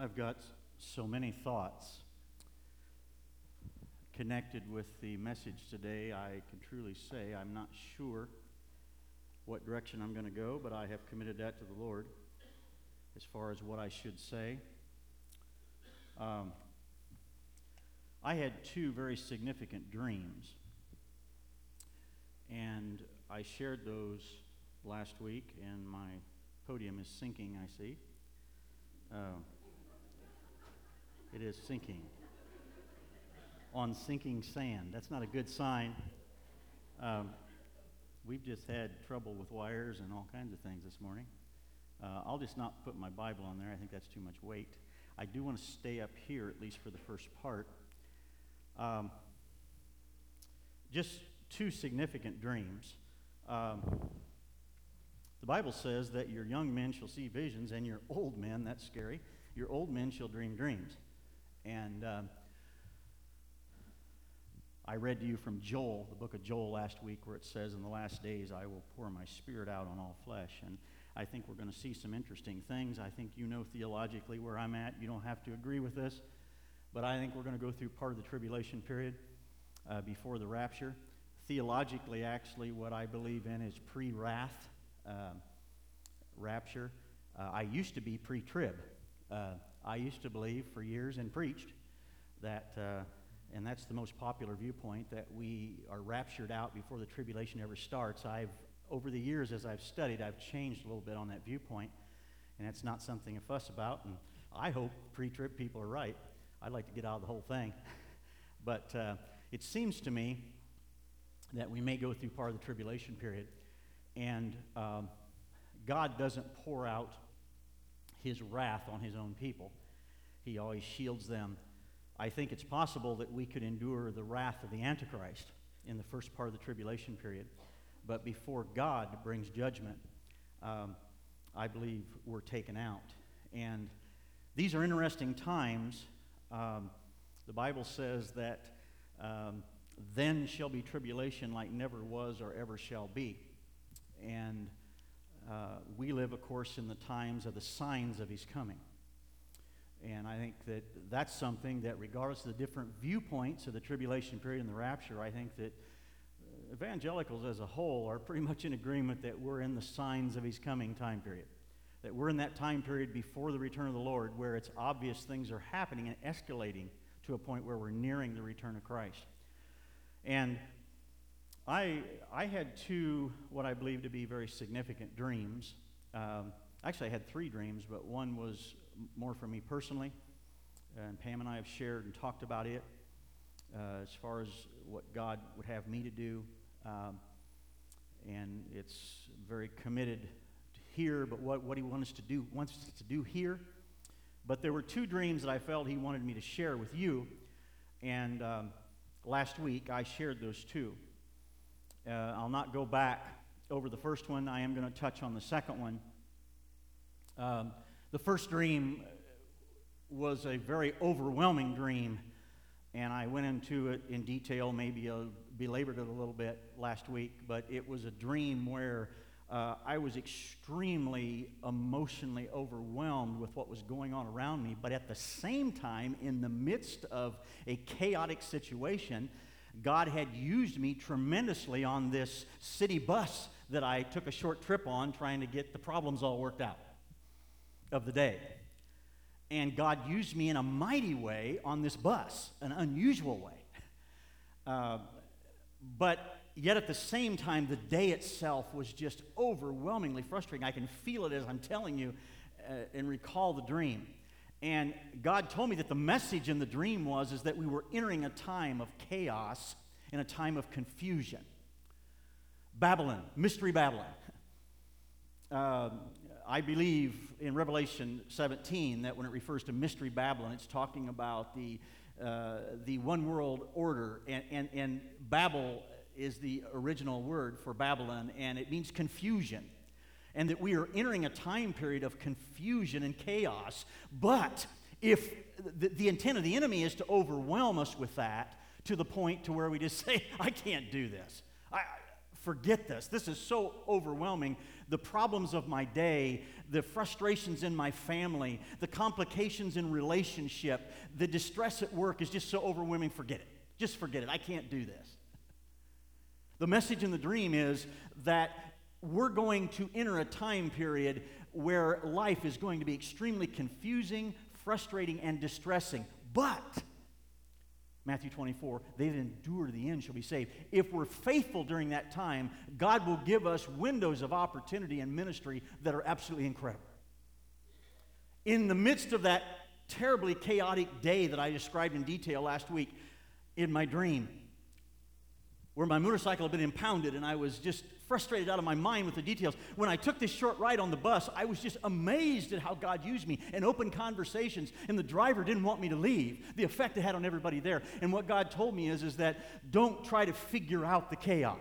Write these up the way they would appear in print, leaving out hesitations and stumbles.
I've got so many thoughts connected with the message today. I can truly say I'm not sure what direction I'm going to go, but I have committed that to the Lord as far as what I should say. I had two very significant dreams, and I shared those last week, and my podium is sinking, I see. It is sinking. On sinking sand. That's not a good sign. We've just had trouble with wires and all kinds of things this morning. I'll just not put my Bible on there. I think that's too much weight. I do want to stay up here, at least for the first part. Just two significant dreams. The Bible says that your young men shall see visions, and your old men, that's scary, your old men shall dream dreams. And I read to you from Joel, the book of Joel last week, where it says, in the last days I will pour my spirit out on all flesh. And I think we're going to see some interesting things. I think you know theologically where I'm at. You don't have to agree with this. But I think we're going to go through part of the tribulation period before the rapture. Theologically, actually, what I believe in is pre-wrath rapture. I used to be pre-trib. I used to believe for years and preached that, and that's the most popular viewpoint, that we are raptured out before the tribulation ever starts. Over the years, as I've studied, I've changed a little bit on that viewpoint, and it's not something to fuss about, and I hope pre-trib people are right. I'd like to get out of the whole thing. But it seems to me that we may go through part of the tribulation period, and God doesn't pour out his wrath on his own people. He always shields them. I think it's possible that we could endure the wrath of the Antichrist in the first part of the tribulation period. But before God brings judgment, I believe we're taken out. And these are interesting times. The Bible says that then shall be tribulation like never was or ever shall be. And we live, of course, in the times of the signs of his coming. And I think that that's something that, regardless of the different viewpoints of the tribulation period and the rapture, I think that evangelicals as a whole are pretty much in agreement that we're in the signs of his coming time period. That we're in that time period before the return of the Lord, where it's obvious things are happening and escalating to a point where we're nearing the return of Christ. And I had two, what I believe to be very significant dreams. Actually, I had three dreams, but one was more for me personally. And Pam and I have shared and talked about it as far as what God would have me to do. And it's very committed here, but what he wants us to do here. But there were two dreams that I felt he wanted me to share with you. And last week, I shared those two. I'll not go back over the first one. I am going to touch on the second one. The first dream was a very overwhelming dream, and I went into it in detail, maybe belabored it a little bit last week, but it was a dream where I was extremely emotionally overwhelmed with what was going on around me, but at the same time, in the midst of a chaotic situation, God had used me tremendously on this city bus that I took a short trip on, trying to get the problems all worked out of the day. And God used me in a mighty way on this bus, an unusual way. But yet at the same time, the day itself was just overwhelmingly frustrating. I can feel it as I'm telling you and recall the dream. And God told me that the message in the dream is that we were entering a time of chaos and a time of confusion. Babylon, Mystery Babylon. I believe in Revelation 17 that when it refers to Mystery Babylon, it's talking about the one world order, and Babel is the original word for Babylon, and it means confusion. And that we are entering a time period of confusion and chaos. But if the intent of the enemy is to overwhelm us with that to the point to where we just say, I can't do this. forget this. This is so overwhelming. The problems of my day, the frustrations in my family, the complications in relationship, the distress at work is just so overwhelming. Forget it. Just forget it. I can't do this. The message in the dream is that we're going to enter a time period where life is going to be extremely confusing, frustrating, and distressing. But, Matthew 24, they that endure to the end shall be saved. If we're faithful during that time, God will give us windows of opportunity and ministry that are absolutely incredible. In the midst of that terribly chaotic day that I described in detail last week in my dream, where my motorcycle had been impounded and I was just frustrated out of my mind with the details. When I took this short ride on the bus, I was just amazed at how God used me in open conversations, and the driver didn't want me to leave. The effect it had on everybody there. And what God told me is that don't try to figure out the chaos.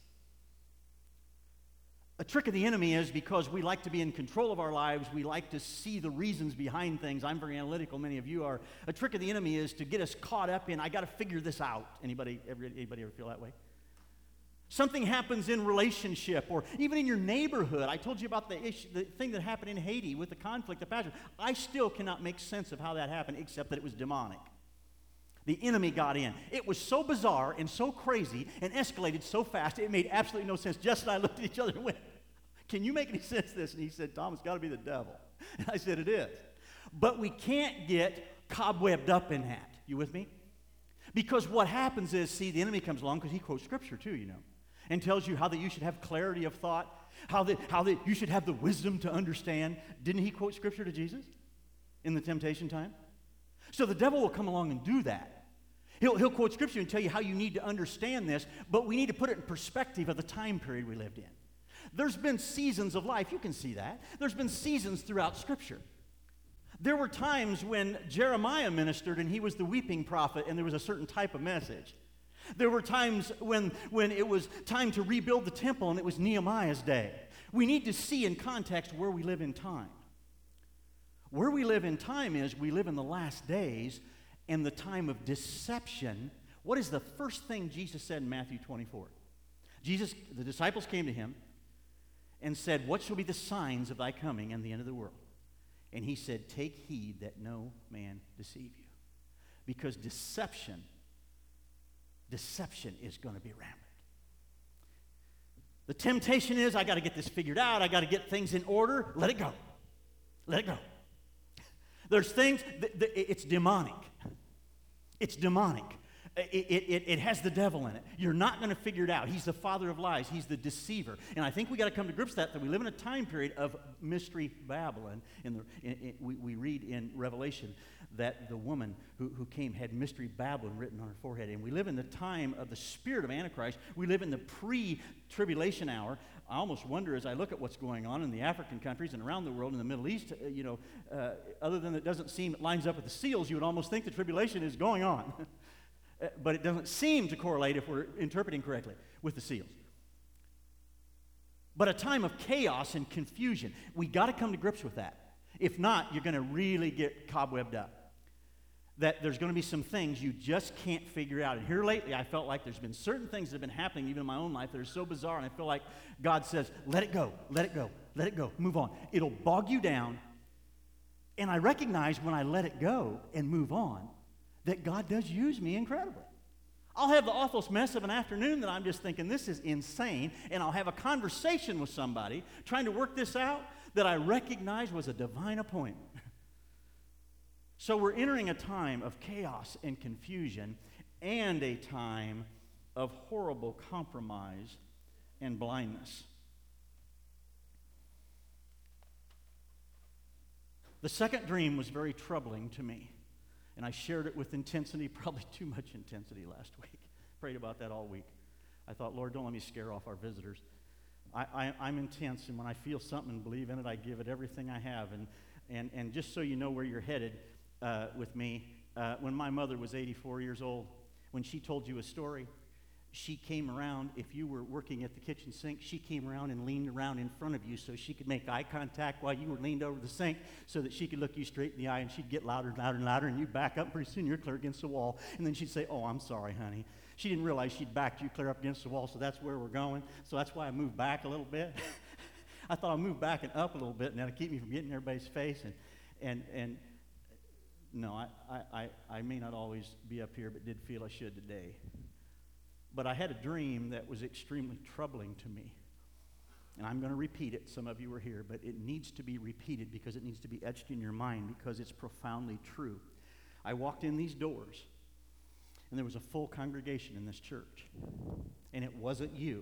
A trick of the enemy is because we like to be in control of our lives, we like to see the reasons behind things. I'm very analytical, many of you are. A trick of the enemy is to get us caught up in, I got to figure this out. Anybody ever feel that way? Something happens in relationship or even in your neighborhood. I told you about the thing that happened in Haiti with the conflict of passion. I still cannot make sense of how that happened except that it was demonic. The enemy got in. It was so bizarre and so crazy and escalated so fast, it made absolutely no sense. Jess and I looked at each other and went, can you make any sense of this? And he said, Tom, it's got to be the devil. And I said, it is. But we can't get cobwebbed up in that. You with me? Because what happens is, see, the enemy comes along because he quotes Scripture too, you know, and tells you how that you should have clarity of thought, how that you should have the wisdom to understand. Didn't he quote Scripture to Jesus in the temptation time? So the devil will come along and do that. He'll quote Scripture and tell you how you need to understand this, but we need to put it in perspective of the time period we lived in. There's been seasons of life, you can see that. There's been seasons throughout Scripture. There were times when Jeremiah ministered and he was the weeping prophet and there was a certain type of message. There were times when it was time to rebuild the temple and it was Nehemiah's day. We need to see in context where we live in time. Where we live in time is we live in the last days and the time of deception. What is the first thing Jesus said in Matthew 24? The disciples came to him and said, what shall be the signs of thy coming and the end of the world? And he said, take heed that no man deceive you. Because deception is going to be rampant. The temptation is, I got to get this figured out. I got to get things in order. Let it go. Let it go. There's things, it's demonic. It's demonic. It has the devil in it. You're not going to figure it out. He's the father of lies. He's the deceiver. And I think we got to come to grips with that we live in a time period of mystery Babylon. We read in Revelation that the woman who came had mystery Babylon written on her forehead. And we live in the time of the spirit of Antichrist. We live in the pre-tribulation hour. I almost wonder as I look at what's going on in the African countries and around the world, in the Middle East, other than it doesn't seem it lines up with the seals, you would almost think the tribulation is going on. But it doesn't seem to correlate, if we're interpreting correctly, with the seals. But a time of chaos and confusion. We got to come to grips with that. If not, you're going to really get cobwebbed up. That there's going to be some things you just can't figure out. And here lately, I felt like there's been certain things that have been happening even in my own life that are so bizarre, and I feel like God says, let it go, let it go, let it go, move on. It'll bog you down. And I recognize when I let it go and move on, that God does use me incredibly. I'll have the awfulest mess of an afternoon that I'm just thinking, this is insane, and I'll have a conversation with somebody trying to work this out that I recognize was a divine appointment. So we're entering a time of chaos and confusion and a time of horrible compromise and blindness. The second dream was very troubling to me. And I shared it with intensity, probably too much intensity last week. Prayed about that all week. I thought, Lord, don't let me scare off our visitors. I'm intense, and when I feel something and believe in it, I give it everything I have. And just so you know where you're headed with me, when my mother was 84 years old, when she told you a story, she came around, if you were working at the kitchen sink, she came around and leaned around in front of you so she could make eye contact while you were leaned over the sink so that she could look you straight in the eye, and she'd get louder and louder and louder, and you'd back up. Pretty soon you're clear against the wall. And then she'd say, "Oh, I'm sorry, honey." She didn't realize she'd backed you clear up against the wall, so that's where we're going. So that's why I moved back a little bit. I thought I'd move back and up a little bit, and that'd keep me from getting in everybody's face. And no, I may not always be up here, but did feel I should today. But I had a dream that was extremely troubling to me. And I'm going to repeat it. Some of you were here, but it needs to be repeated because it needs to be etched in your mind because it's profoundly true. I walked in these doors, and there was a full congregation in this church. And it wasn't you.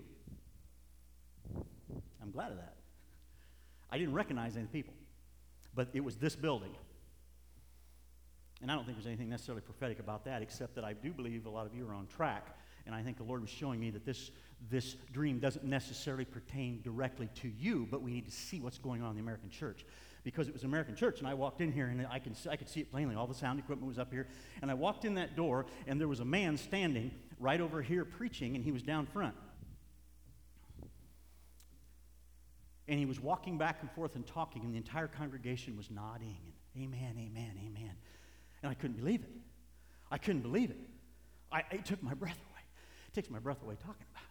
I'm glad of that. I didn't recognize any people, but it was this building. And I don't think there's anything necessarily prophetic about that, except that I do believe a lot of you are on track. And I think the Lord was showing me that this dream doesn't necessarily pertain directly to you, but we need to see what's going on in the American church. Because it was an American church, and I walked in here, and I could see it plainly. All the sound equipment was up here. And I walked in that door, and there was a man standing right over here preaching, and he was down front. And he was walking back and forth and talking, and the entire congregation was nodding, and amen, amen, amen. And I couldn't believe it. I couldn't believe it. It took my breath away. It takes my breath away talking about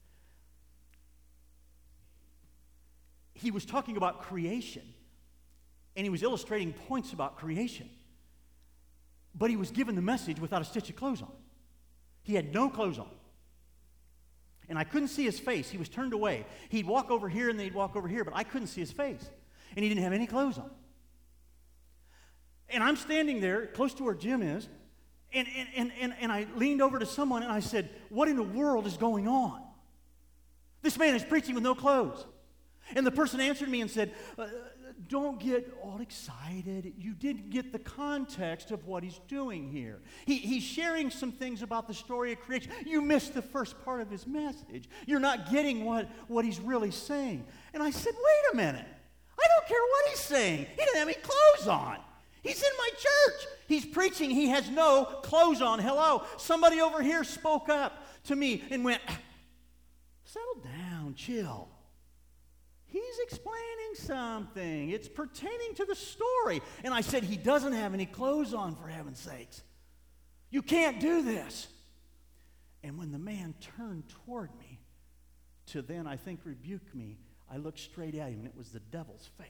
it. He was talking about creation, and he was illustrating points about creation. But he was given the message without a stitch of clothes on. He had no clothes on. And I couldn't see his face. He was turned away. He'd walk over here, and then he'd walk over here, but I couldn't see his face. And he didn't have any clothes on. And I'm standing there close to where Jim is, and I leaned over to someone, and I said, "What in the world is going on? This man is preaching with no clothes." And the person answered me and said, "Don't get all excited. You didn't get the context of what he's doing here. He's sharing some things about the story of creation. You missed the first part of his message. You're not getting what he's really saying." And I said, "Wait a minute. I don't care what he's saying. He didn't have any clothes on. He's in my church. He's preaching. He has no clothes on. Hello." Somebody over here spoke up to me and went, "Settle down, chill. He's explaining something. It's pertaining to the story." And I said, "He doesn't have any clothes on, for heaven's sakes. You can't do this." And when the man turned toward me to then, I think, rebuke me, I looked straight at him, and it was the devil's face.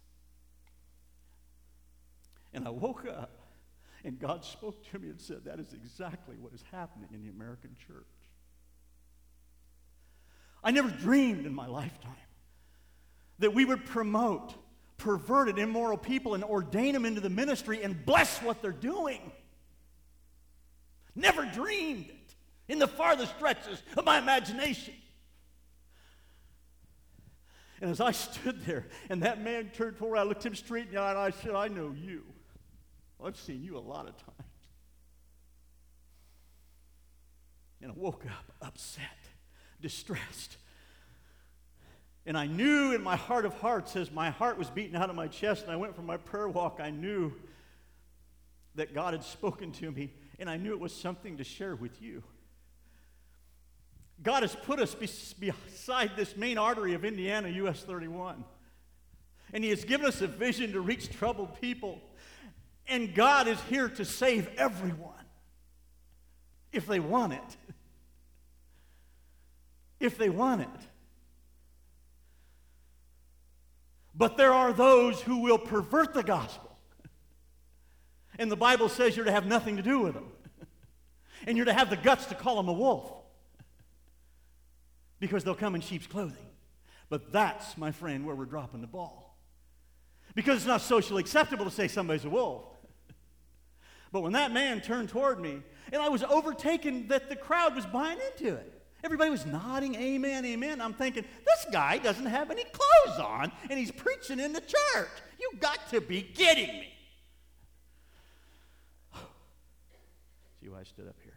And I woke up, and God spoke to me and said, "That is exactly what is happening in the American church." I never dreamed in my lifetime that we would promote perverted, immoral people and ordain them into the ministry and bless what they're doing. Never dreamed it in the farthest stretches of my imagination. And as I stood there, and that man turned toward me, I looked him straight in the eye, and I said, "I know you. I've seen you a lot of times." And I woke up upset, distressed. And I knew in my heart of hearts, as my heart was beating out of my chest, and I went for my prayer walk, I knew that God had spoken to me, and I knew it was something to share with you. God has put us beside this main artery of Indiana, US 31. And He has given us a vision to reach troubled people. And God is here to save everyone, if they want it. If they want it. But there are those who will pervert the gospel. And the Bible says you're to have nothing to do with them. And you're to have the guts to call them a wolf. Because they'll come in sheep's clothing. But that's, my friend, where we're dropping the ball. Because it's not socially acceptable to say somebody's a wolf. But when that man turned toward me, and I was overtaken that the crowd was buying into it. Everybody was nodding, amen, amen. I'm thinking, this guy doesn't have any clothes on, and he's preaching in the church. You got to be kidding me. See why I stood up here.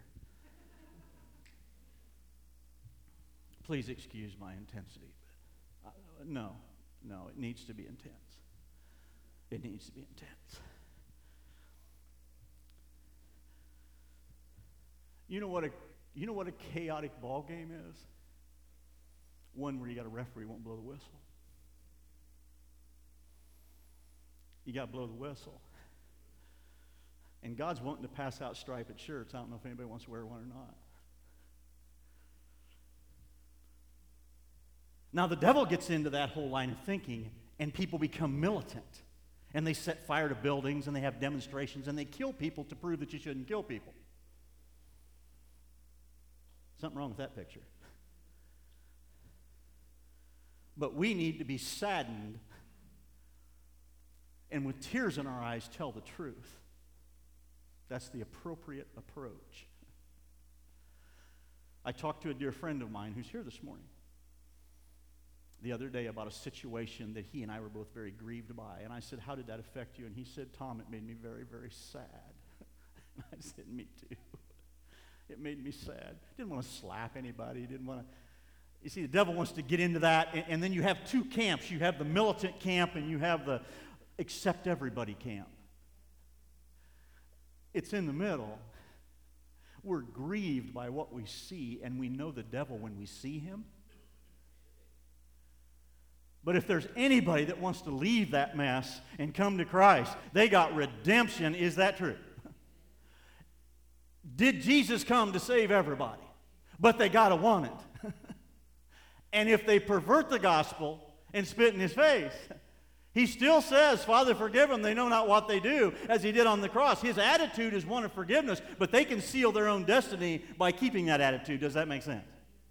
Please excuse my intensity. But no, it needs to be intense. It needs to be intense. You know what You know what a chaotic ball game is? One where you got a referee won't blow the whistle. You got to blow the whistle. And God's wanting to pass out striped shirts. I don't know if anybody wants to wear one or not. Now the devil gets into that whole line of thinking, and people become militant. And they set fire to buildings, and they have demonstrations, and they kill people to prove that you shouldn't kill people. Something wrong with that picture. But we need to be saddened and with tears in our eyes tell the truth. That's the appropriate approach. I talked to a dear friend of mine who's here this morning the other day about a situation that he and I were both very grieved by. And I said, how did that affect you? And he said, Tom, it made me very, very sad. And I said, me too. It made me sad. Didn't want to slap anybody. Didn't want to. You see, the devil wants to get into that. And then you have two camps. You have the militant camp and you have the accept everybody camp. It's in the middle. We're grieved by what we see, and we know the devil when we see him. But if there's anybody that wants to leave that mess and come to Christ, they got redemption. Is that true? Did Jesus come to save everybody? But they got to want it. And if they pervert the gospel and spit in his face, he still says, Father, forgive them. They know not what they do, as he did on the cross. His attitude is one of forgiveness, but they can seal their own destiny by keeping that attitude. Does that make sense?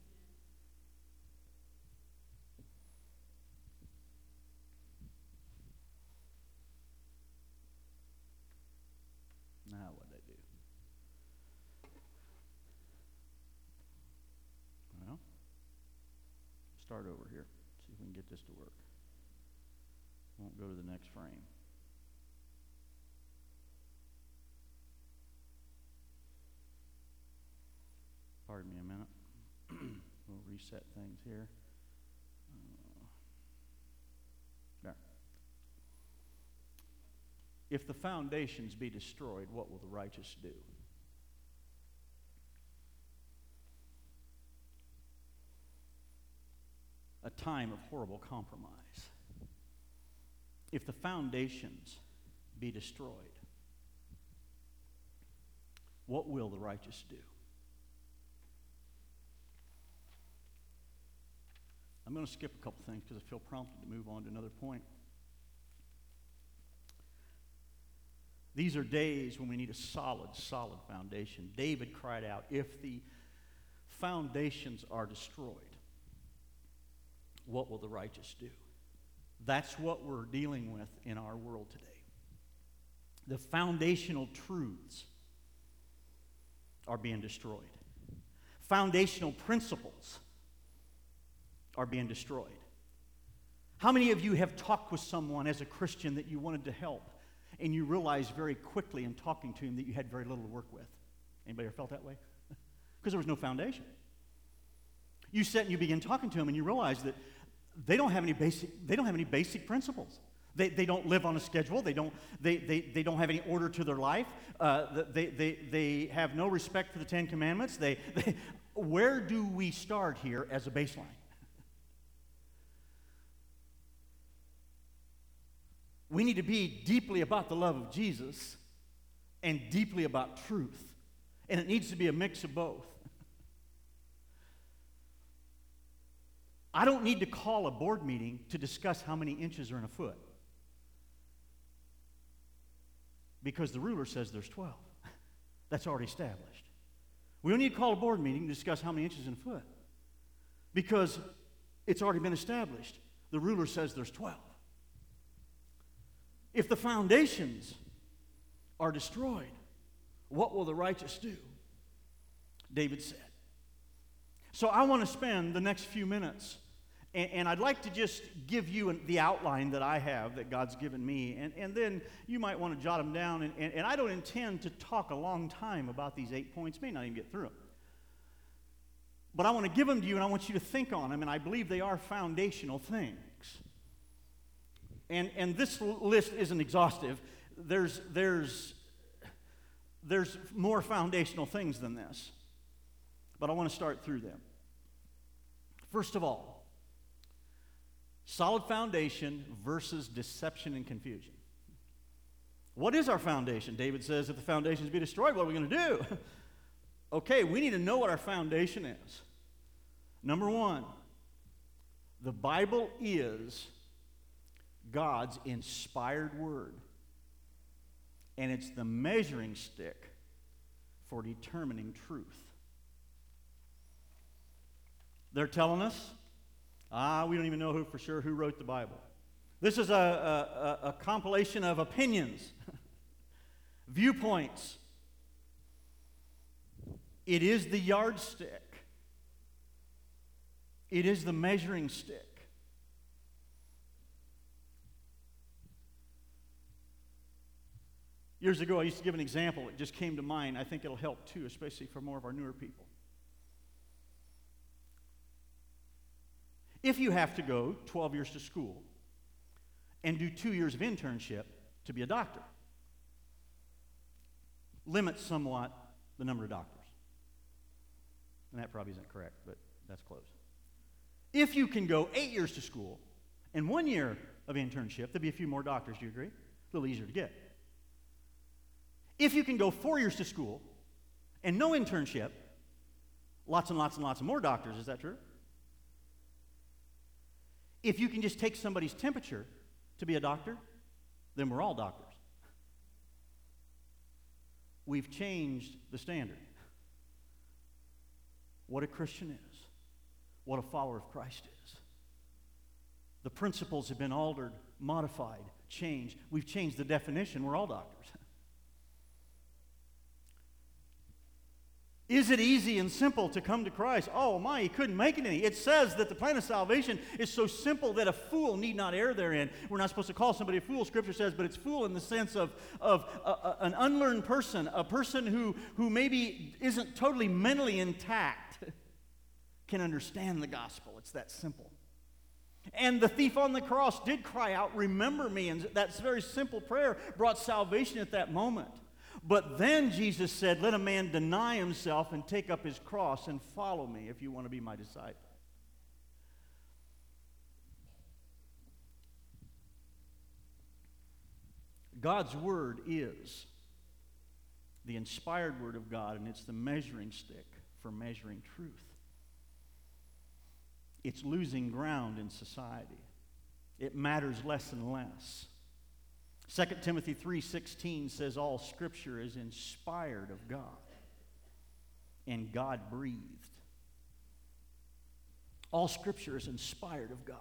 Start over here. See if we can get this to work. Won't go to the next frame. Pardon me a minute. We'll reset things here. There. If the foundations be destroyed, what will the righteous do? A time of horrible compromise. If the foundations be destroyed, what will the righteous do? I'm going to skip a couple things because I feel prompted to move on to another point. These are days when we need a solid foundation. David cried out, if the foundations are destroyed, what will the righteous do? That's what we're dealing with in our world today. The foundational truths are being destroyed. Foundational principles are being destroyed. How many of you have talked with someone as a Christian that you wanted to help, and you realized very quickly in talking to him that you had very little to work with? Anybody ever felt that way? Because there was no foundation. You sit and you begin talking to them, and you realize that they don't have any basic principles. They don't live on a schedule. They don't have any order to their life. They have no respect for the Ten Commandments. Where do we start here as a baseline? We need to be deeply about the love of Jesus and deeply about truth. And it needs to be a mix of both. I don't need to call a board meeting to discuss how many inches are in a foot, because the ruler says there's 12. That's already established. We don't need to call a board meeting to discuss how many inches in a foot, because it's already been established. The ruler says there's 12. If the foundations are destroyed, what will the righteous do? David said. So I want to spend the next few minutes, and I'd like to just give you the outline that I have, that God's given me, and then you might want to jot them down, and I don't intend to talk a long time about these 8 points, may not even get through them. But I want to give them to you, and I want you to think on them, and I believe they are foundational things. And this list isn't exhaustive. There's more foundational things than this. but I want to start through them. First of all, solid foundation versus deception and confusion. What is our foundation? David says, if the foundations be destroyed, what are we going to do? Okay, we need to know what our foundation is. Number one, the Bible is God's inspired word, and it's the measuring stick for determining truth. They're telling us, we don't even know for sure who wrote the Bible. This is a compilation of opinions, viewpoints. It is the yardstick. It is the measuring stick. Years ago, I used to give an example. It just came to mind. I think it'll help too, especially for more of our newer people. If you have to go 12 years to school and do 2 years of internship to be a doctor, limits somewhat the number of doctors. And that probably isn't correct, but that's close. If you can go 8 years to school and 1 year of internship, there'll be a few more doctors, do you agree? A little easier to get. If you can go 4 years to school and no internship, lots and lots and lots of more doctors, is that true? If you can just take somebody's temperature to be a doctor, then we're all doctors. We've changed the standard. What a Christian is, what a follower of Christ is. The principles have been altered, modified, changed. We've changed the definition. We're all doctors. Is it easy and simple to come to Christ? Oh my, he couldn't make it any. It says that the plan of salvation is so simple that a fool need not err therein. We're not supposed to call somebody a fool, Scripture says, but it's fool in the sense of an unlearned person, a person who maybe isn't totally mentally intact, can understand the gospel. It's that simple. And the thief on the cross did cry out, "Remember me," and that very simple prayer brought salvation at that moment. But then Jesus said, let a man deny himself and take up his cross and follow me if you want to be my disciple. God's word is the inspired word of God, and it's the measuring stick for measuring truth. It's losing ground in society. It matters less and less. 2 Timothy 3:16 says all Scripture is inspired of God and God-breathed. All Scripture is inspired of God.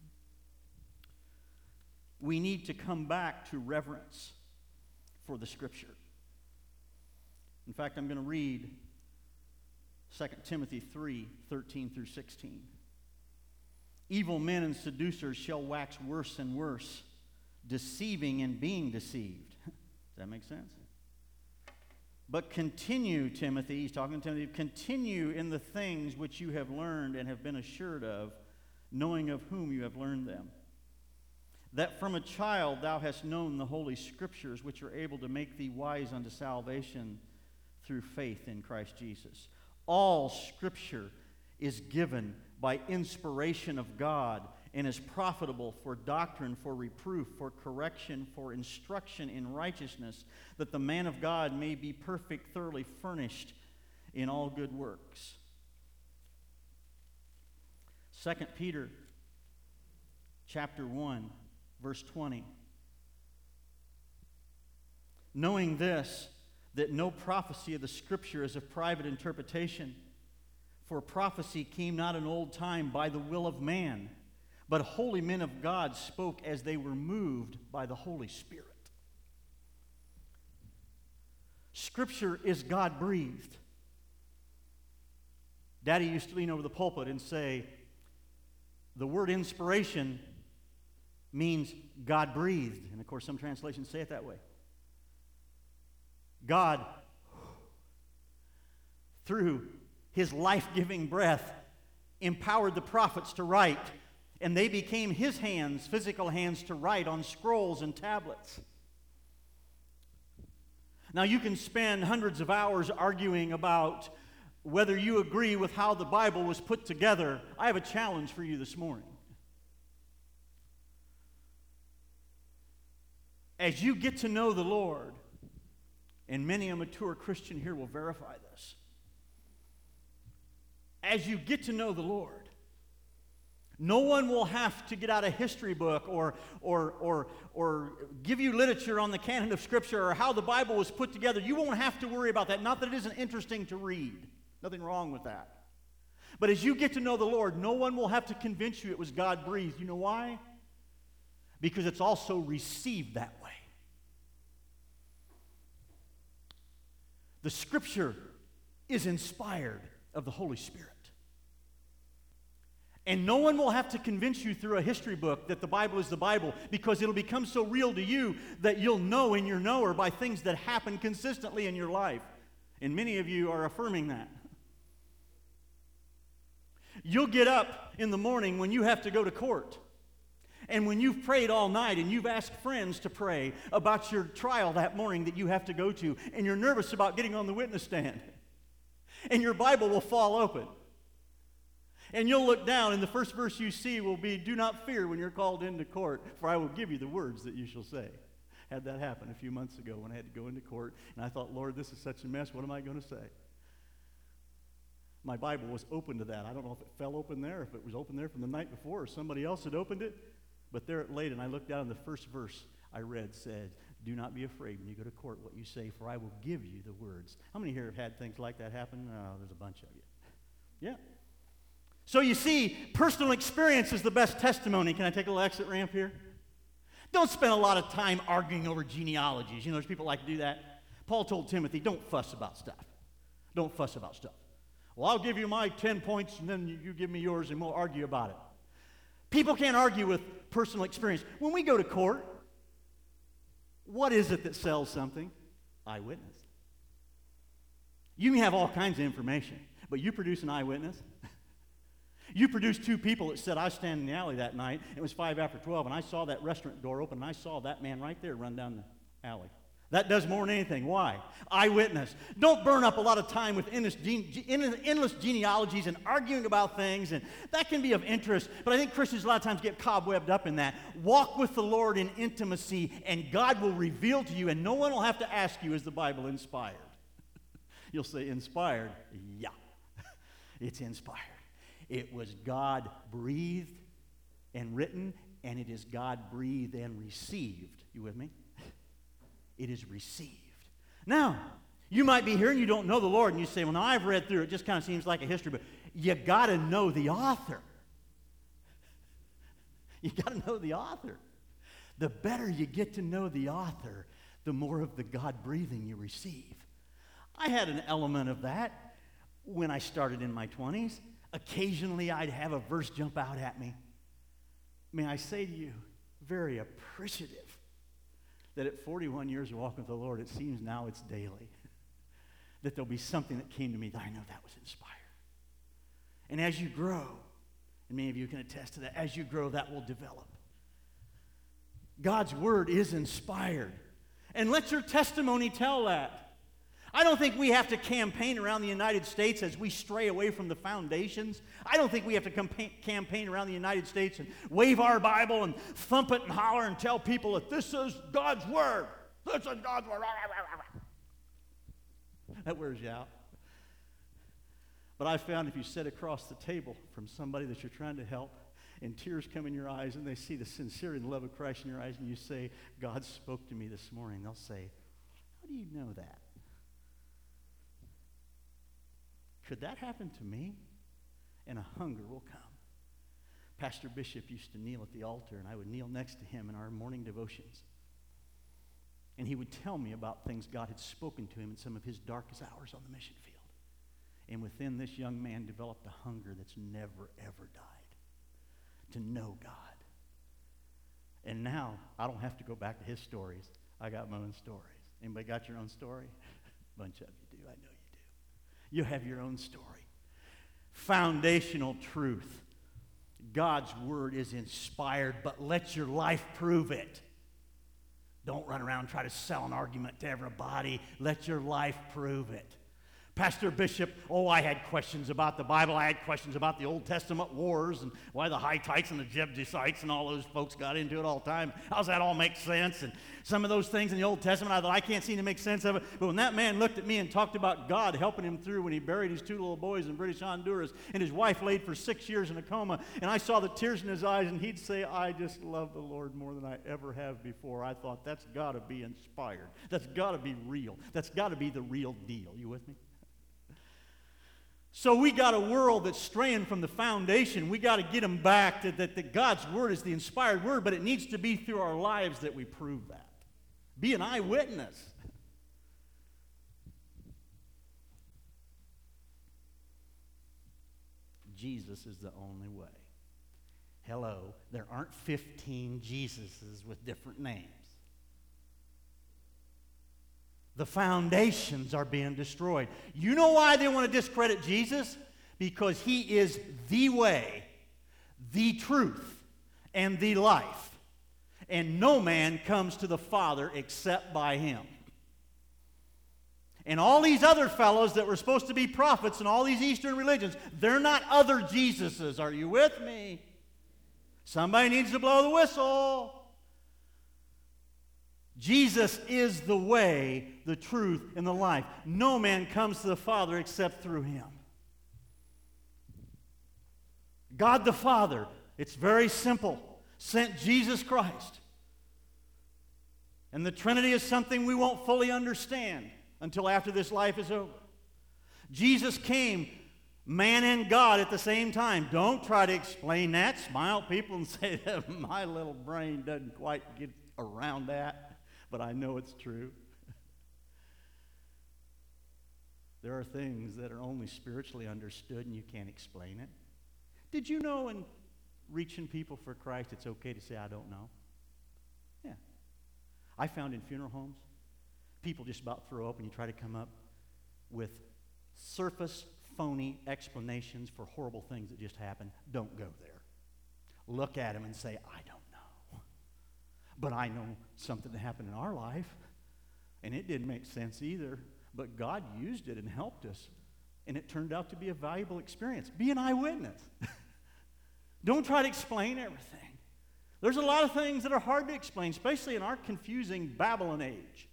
We need to come back to reverence for the Scripture. In fact, I'm going to read 2 Timothy 3:13 through 16. Evil men and seducers shall wax worse and worse, deceiving and being deceived. Does that make sense? But continue, Timothy, he's talking to Timothy, continue in the things which you have learned and have been assured of, knowing of whom you have learned them. That from a child thou hast known the holy Scriptures, which are able to make thee wise unto salvation through faith in Christ Jesus. All Scripture is given by inspiration of God and is profitable for doctrine, for reproof, for correction, for instruction in righteousness, that the man of God may be perfect, thoroughly furnished in all good works. 2 Peter chapter 1, verse 20. Knowing this, that no prophecy of the Scripture is of private interpretation, for prophecy came not in old time by the will of man, but holy men of God spoke as they were moved by the Holy Spirit. Scripture is God-breathed. Daddy used to lean over the pulpit and say, the word inspiration means God-breathed. And of course, some translations say it that way. God, through his life-giving breath, empowered the prophets to write, and they became his hands, physical hands, to write on scrolls and tablets. Now, you can spend hundreds of hours arguing about whether you agree with how the Bible was put together, I have a challenge for you this morning. As you get to know the Lord, and many a mature Christian here will verify this, as you get to know the Lord, no one will have to get out a history book or give you literature on the canon of Scripture or how the Bible was put together. You won't have to worry about that. Not that it isn't interesting to read. Nothing wrong with that. But as you get to know the Lord, no one will have to convince you it was God-breathed. You know why? Because it's also received that way. The Scripture is inspired of the Holy Spirit. And no one will have to convince you through a history book that the Bible is the Bible, because it'll become so real to you that you'll know in your knower by things that happen consistently in your life. And many of you are affirming that. You'll get up in the morning when you have to go to court. And when you've prayed all night and you've asked friends to pray about your trial that morning that you have to go to, and you're nervous about getting on the witness stand, and your Bible will fall open. And you'll look down, and the first verse you see will be, "Do not fear when you're called into court, for I will give you the words that you shall say." Had that happen a few months ago when I had to go into court, and I thought, Lord, this is such a mess. What am I going to say? My Bible was open to that. I don't know if it fell open there, if it was open there from the night before, or somebody else had opened it. But there it laid, and I looked down, and the first verse I read said, "Do not be afraid when you go to court what you say, for I will give you the words." How many here have had things like that happen? Oh, there's a bunch of you. Yeah. So you see, personal experience is the best testimony. Can I take a little exit ramp here? Don't spend a lot of time arguing over genealogies. You know, there's people like to do that. Paul told Timothy, don't fuss about stuff. Don't fuss about stuff. Well, I'll give you my 10 points, and then you give me yours, and we'll argue about it. People can't argue with personal experience. When we go to court, what is it that sells something? Eyewitness. You can have all kinds of information, but you produce an eyewitness. You produced two people that said, I was standing in the alley that night, it was 5 after 12, and I saw that restaurant door open, and I saw that man right there run down the alley. That does more than anything. Why? Eyewitness. Don't burn up a lot of time with endless genealogies and arguing about things, and that can be of interest, but I think Christians a lot of times get cobwebbed up in that. Walk with the Lord in intimacy, and God will reveal to you, and no one will have to ask you, is the Bible inspired? You'll say, inspired? Yeah, it's inspired. It was God-breathed and written, and it is God-breathed and received. You with me? It is received. Now, you might be here and you don't know the Lord, and you say, well, now I've read through it. It just kind of seems like a history book. You got to know the author. You got to know the author. The better you get to know the author, the more of the God-breathing you receive. I had an element of that when I started in my 20s. Occasionally, I'd have a verse jump out at me. May I say to you, very appreciative that at 41 years of walking with the Lord, it seems now it's daily, that there'll be something that came to me that I know that was inspired. And as you grow, and many of you can attest to that, as you grow, that will develop. God's word is inspired. And let your testimony tell that. I don't think we have to campaign around the United States as we stray away from the foundations. I don't think we have to campaign around the United States and wave our Bible and thump it and holler and tell people that this is God's word. This is God's word. That wears you out. But I found if you sit across the table from somebody that you're trying to help, and tears come in your eyes, and they see the sincerity and love of Christ in your eyes, and you say, God spoke to me this morning, they'll say, how do you know that? Could that happen to me? And a hunger will come. Pastor Bishop used to kneel at the altar, and I would kneel next to him in our morning devotions. And he would tell me about things God had spoken to him in some of his darkest hours on the mission field. And within this young man developed a hunger that's never, ever died to know God. And now, I don't have to go back to his stories. I got my own stories. Anybody got your own story? A bunch of you do. I know you do. You have your own story. Foundational truth. God's word is inspired, but let your life prove it. Don't run around and try to sell an argument to everybody. Let your life prove it. Pastor Bishop, I had questions about the Bible. I had questions about the Old Testament wars and why the Hittites and the Jebusites and all those folks got into it all the time. How's that all make sense? And some of those things in the Old Testament, I thought, I can't seem to make sense of it. But when that man looked at me and talked about God helping him through when he buried his 2 little boys in British Honduras and his wife laid for 6 years in a coma, and I saw the tears in his eyes, and he'd say, I just love the Lord more than I ever have before, I thought, that's got to be inspired. That's got to be real. That's got to be the real deal. You with me? So we got a world that's straying from the foundation. We got to get them back that God's Word is the inspired Word, but it needs to be through our lives that we prove that. Be an eyewitness. Jesus is the only way. Hello, there aren't 15 Jesuses with different names. The foundations are being destroyed. You know why they want to discredit Jesus? Because he is the way, the truth, and the life. And no man comes to the Father except by him. And all these other fellows that were supposed to be prophets in all these Eastern religions, they're not other Jesuses. Are you with me? Somebody needs to blow the whistle. Jesus is the way, the truth, and the life. No man comes to the Father except through him. God the Father, it's very simple, sent Jesus Christ. And the Trinity is something we won't fully understand until after this life is over. Jesus came, man and God at the same time. Don't try to explain that. Smile at people and say that my little brain doesn't quite get around that. But I know it's true. There are things that are only spiritually understood and you can't explain it. Did you know in reaching people for Christ, it's okay to say, I don't know? Yeah. I found in funeral homes, people just about throw up and you try to come up with surface, phony explanations for horrible things that just happened. Don't go there. Look at them and say, I don't know. But I know something that happened in our life, and it didn't make sense either, but God used it and helped us, and it turned out to be a valuable experience. Be an eyewitness. Don't try to explain everything. There's a lot of things that are hard to explain, especially in our confusing Babylon age.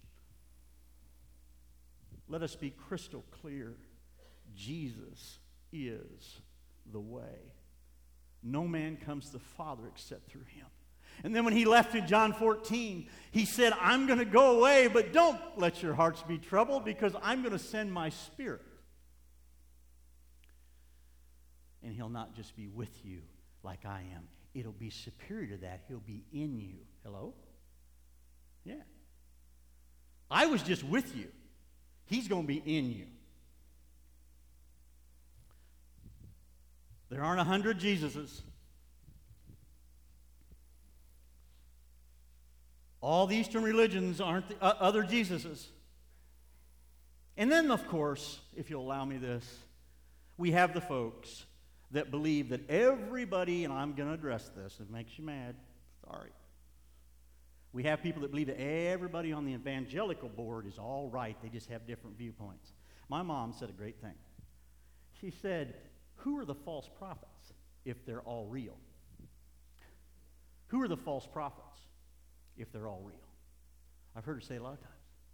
Let us be crystal clear. Jesus is the way. No man comes to the Father except through him. And then when he left in John 14, he said, I'm going to go away, but don't let your hearts be troubled because I'm going to send my Spirit. And he'll not just be with you like I am. It'll be superior to that. He'll be in you. Hello? Yeah. I was just with you. He's going to be in you. There aren't 100 Jesuses. All the Eastern religions aren't the other Jesuses. And then, of course, if you'll allow me this, we have the folks that believe that everybody, and I'm going to address this, if it makes you mad, sorry. We have people that believe that everybody on the evangelical board is all right. They just have different viewpoints. My mom said a great thing. She said, who are the false prophets if they're all real? Who are the false prophets if they're all real? I've heard her say a lot of times.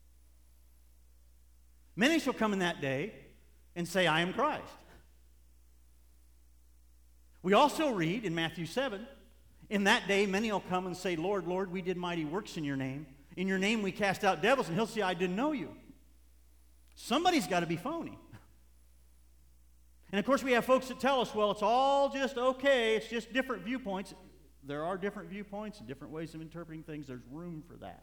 Many shall come in that day and say, I am Christ. We also read in Matthew 7, in that day many will come and say, Lord, Lord, we did mighty works in your name. In your name we cast out devils. And he'll say, I didn't know you. Somebody's got to be phony. And of course we have folks that tell us, well, it's all just okay. It's just different viewpoints. There are different viewpoints and different ways of interpreting things. There's room for that.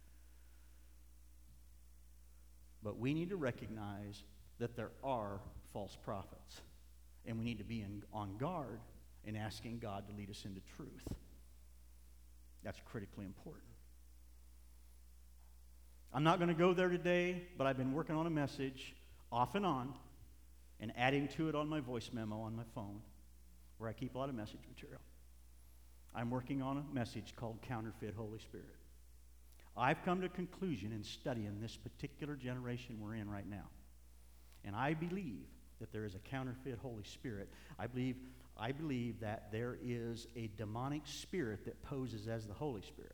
But we need to recognize that there are false prophets. And we need to be on guard and asking God to lead us into truth. That's critically important. I'm not going to go there today, but I've been working on a message off and on and adding to it on my voice memo on my phone where I keep a lot of message material. I'm working on a message called Counterfeit Holy Spirit. I've come to a conclusion in studying this particular generation we're in right now. And I believe that there is a counterfeit Holy Spirit. I believe that there is a demonic spirit that poses as the Holy Spirit.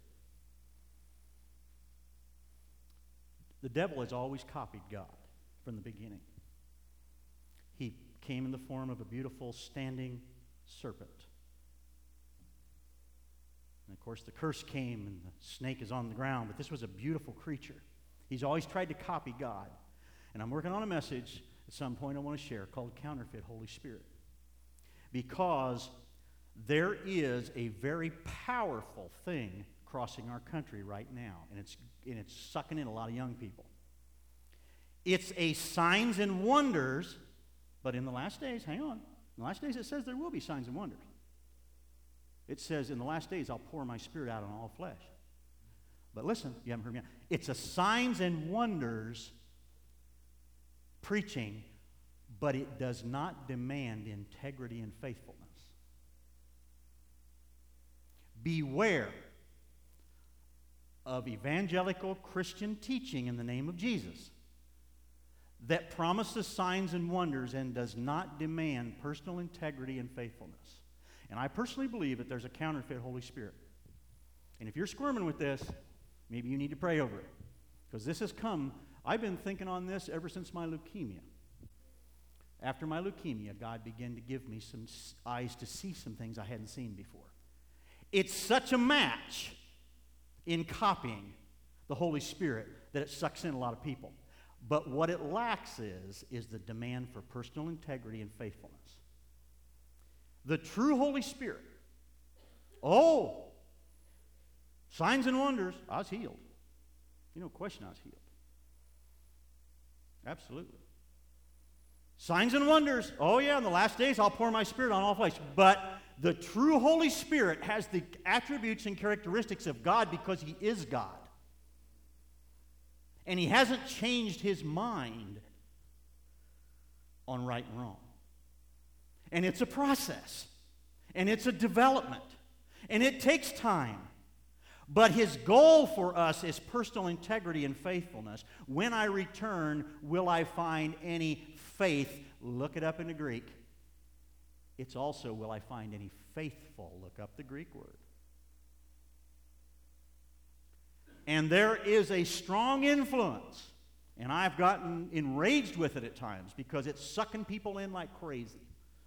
The devil has always copied God from the beginning. He came in the form of a beautiful standing serpent. And of course, the curse came and the snake is on the ground, but this was a beautiful creature. He's always tried to copy God. And I'm working on a message at some point I want to share called Counterfeit Holy Spirit. Because there is a very powerful thing crossing our country right now, and it's sucking in a lot of young people. It's a signs and wonders, but in the last days, hang on, in the last days it says there will be signs and wonders. It says in the last days I'll pour my Spirit out on all flesh. But listen, you haven't heard me out. It's a signs and wonders preaching, but it does not demand integrity and faithfulness. Beware of evangelical Christian teaching in the name of Jesus that promises signs and wonders and does not demand personal integrity and faithfulness. And I personally believe that there's a counterfeit Holy Spirit. And if you're squirming with this, maybe you need to pray over it. Because this has come, I've been thinking on this ever since my leukemia. After my leukemia, God began to give me some eyes to see some things I hadn't seen before. It's such a match in copying the Holy Spirit that it sucks in a lot of people. But what it lacks is the demand for personal integrity and faithfulness. The true Holy Spirit. Oh, signs and wonders. I was healed. No question I was healed. Absolutely. Signs and wonders. Oh yeah, in the last days I'll pour my Spirit on all flesh. But the true Holy Spirit has the attributes and characteristics of God because He is God. And He hasn't changed His mind on right and wrong. And it's a process. And it's a development. And it takes time. But His goal for us is personal integrity and faithfulness. When I return, will I find any faith? Look it up in the Greek. It's also, will I find any faithful? Look up the Greek word. And there is a strong influence, and I've gotten enraged with it at times because it's sucking people in like crazy.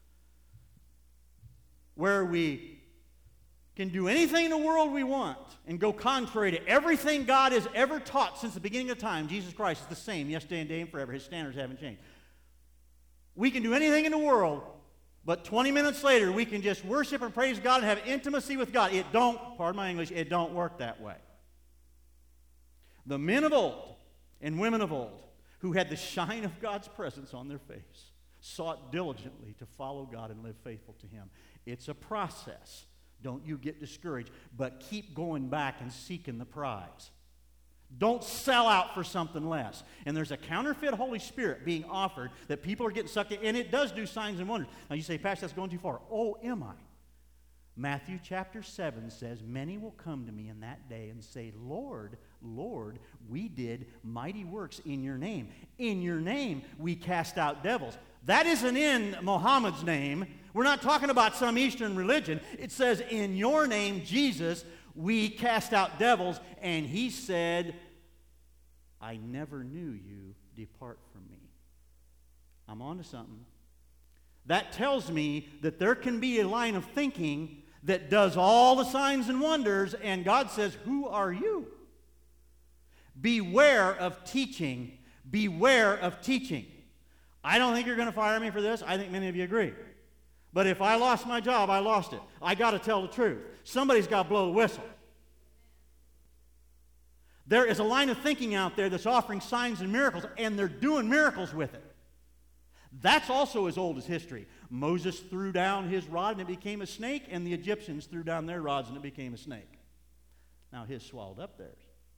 Where we can do anything in the world we want and go contrary to everything God has ever taught since the beginning of time. Jesus Christ is the same yesterday and today and forever. His standards haven't changed. We can do anything in the world, but 20 minutes later we can just worship and praise God and have intimacy with God. It don't, pardon my English, it don't work that way. The men of old and women of old who had the shine of God's presence on their face sought diligently to follow God and live faithful to Him. It's a process. Don't you get discouraged, but keep going back and seeking the prize. Don't sell out for something less. And there's a counterfeit Holy Spirit being offered that people are getting sucked in, and it does do signs and wonders. Now you say, Pastor, that's going too far. Oh, am I? Matthew chapter 7 says, many will come to me in that day and say, Lord, Lord, we did mighty works in your name. In your name we cast out devils. That isn't in Muhammad's name. We're not talking about some Eastern religion. It says, in your name, Jesus, we cast out devils. And He said, I never knew you. Depart from me. I'm on to something. That tells me that there can be a line of thinking that does all the signs and wonders, and God says, who are you? Beware of teaching. Beware of teaching. I don't think you're going to fire me for this. I think many of you agree. But if I lost my job, I lost it. I got to tell the truth. Somebody's got to blow the whistle. There is a line of thinking out there that's offering signs and miracles, and they're doing miracles with it. That's also as old as history. Moses threw down his rod and it became a snake, and the Egyptians threw down their rods and it became a snake. Now his swallowed up theirs.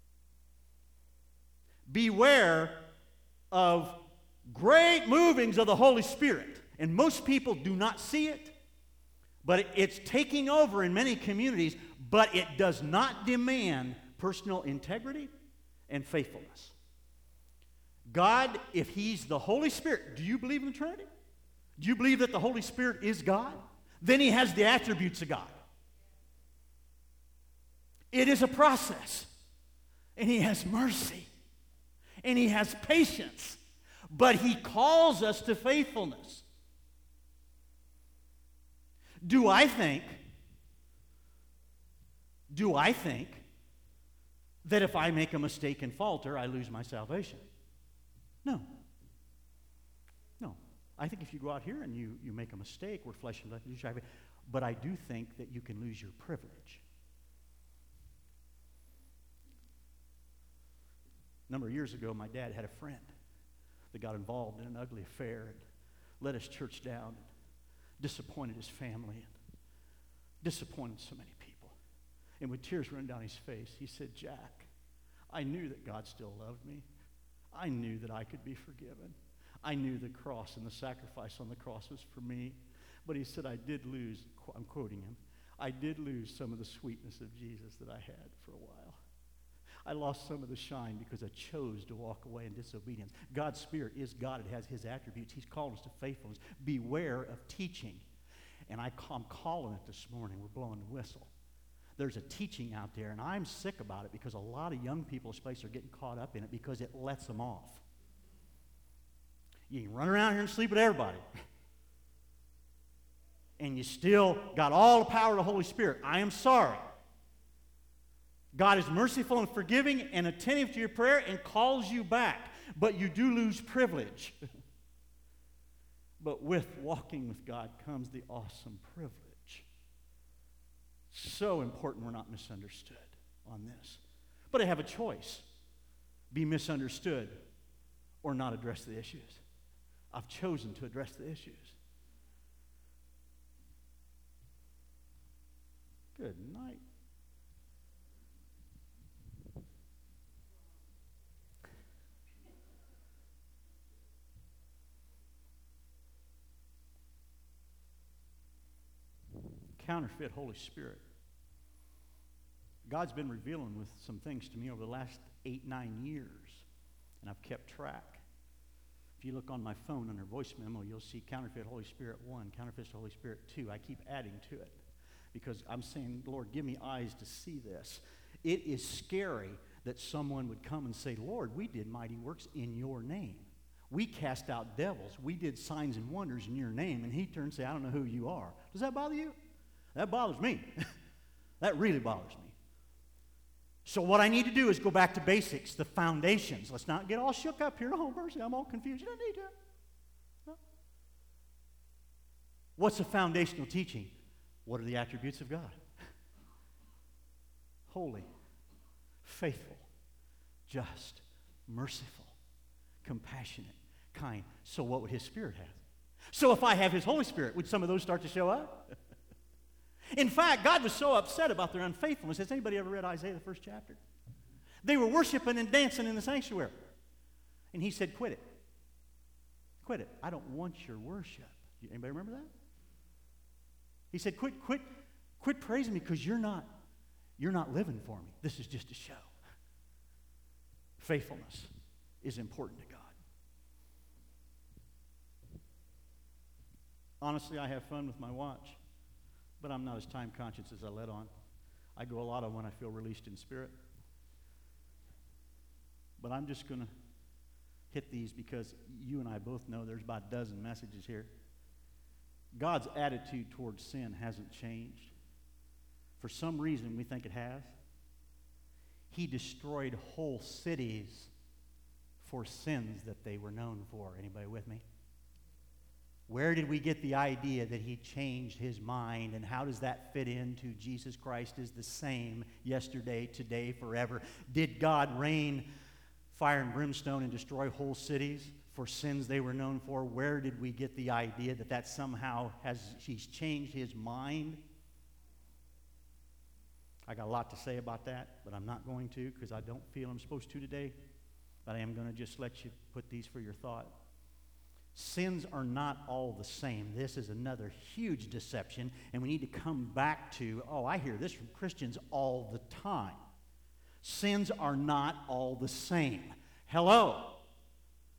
Beware of great movings of the Holy Spirit. And most people do not see it, but it's taking over in many communities, but it does not demand personal integrity and faithfulness. God, if He's the Holy Spirit, do you believe in the Trinity? Do you believe that the Holy Spirit is God? Then He has the attributes of God. It is a process. And He has mercy. And He has patience. But He calls us to faithfulness. Do I think that if I make a mistake and falter, I lose my salvation? No. No. I think if you go out here and you make a mistake, we're flesh and blood, but I do think that you can lose your privilege. A number of years ago, my dad had a friend that got involved in an ugly affair and let his church down, and disappointed his family, and disappointed so many people. And with tears running down his face, he said, Jack, I knew that God still loved me. I knew that I could be forgiven. I knew the cross and the sacrifice on the cross was for me. But he said, I did lose, I'm quoting him, I did lose some of the sweetness of Jesus that I had for a while. I lost some of the shine because I chose to walk away in disobedience. God's Spirit is God. It has His attributes. He's called us to faithfulness. Beware of teaching. And I'm calling it this morning. We're blowing the whistle. There's a teaching out there, and I'm sick about it because a lot of young people, especially, are getting caught up in it because it lets them off. You can run around here and sleep with everybody. And you still got all the power of the Holy Spirit. I am sorry. God is merciful and forgiving and attentive to your prayer and calls you back. But you do lose privilege. But with walking with God comes the awesome privilege. So important we're not misunderstood on this. But I have a choice. Be misunderstood or not address the issues. I've chosen to address the issues. Good night. Counterfeit Holy Spirit. God's been revealing with some things to me over the last 8-9 years, and I've kept track. If you look on my phone under voice memo, you'll see Counterfeit Holy Spirit 1, Counterfeit Holy Spirit 2. I keep adding to it because I'm saying, Lord, give me eyes to see this. It is scary that someone would come and say, Lord, we did mighty works in your name. We cast out devils. We did signs and wonders in your name. And he turns and says, I don't know who you are. Does that bother you? That bothers me. That really bothers me. So what I need to do is go back to basics, the foundations. Let's not get all shook up here. Oh, mercy, I'm all confused. You don't need to. No. What's the foundational teaching? What are the attributes of God? Holy, faithful, just, merciful, compassionate, kind. So what would His Spirit have? So if I have His Holy Spirit, would some of those start to show up? In fact, God was so upset about their unfaithfulness. Has anybody ever read Isaiah, the first chapter? They were worshiping and dancing in the sanctuary. And He said, quit it. Quit it. I don't want your worship. Anybody remember that? He said, quit praising me because you're not living for me. This is just a show. Faithfulness is important to God. Honestly, I have fun with my watch. But I'm not as time conscious as I let on. I go a lot on when I feel released in spirit. But I'm just going to hit these because you and I both know there's about a dozen messages here. God's attitude towards sin hasn't changed. For some reason, we think it has. He destroyed whole cities for sins that they were known for. Anybody with me? Where did we get the idea that He changed His mind, and how does that fit into Jesus Christ is the same yesterday, today, forever? Did God rain fire and brimstone and destroy whole cities for sins they were known for? Where did we get the idea that somehow He's changed His mind? I got a lot to say about that, but I'm not going to because I don't feel I'm supposed to today. But I am going to just let you put these for your thought. Sins are not all the same. This is another huge deception, and we need to come back to, I hear this from Christians all the time. Sins are not all the same. Hello.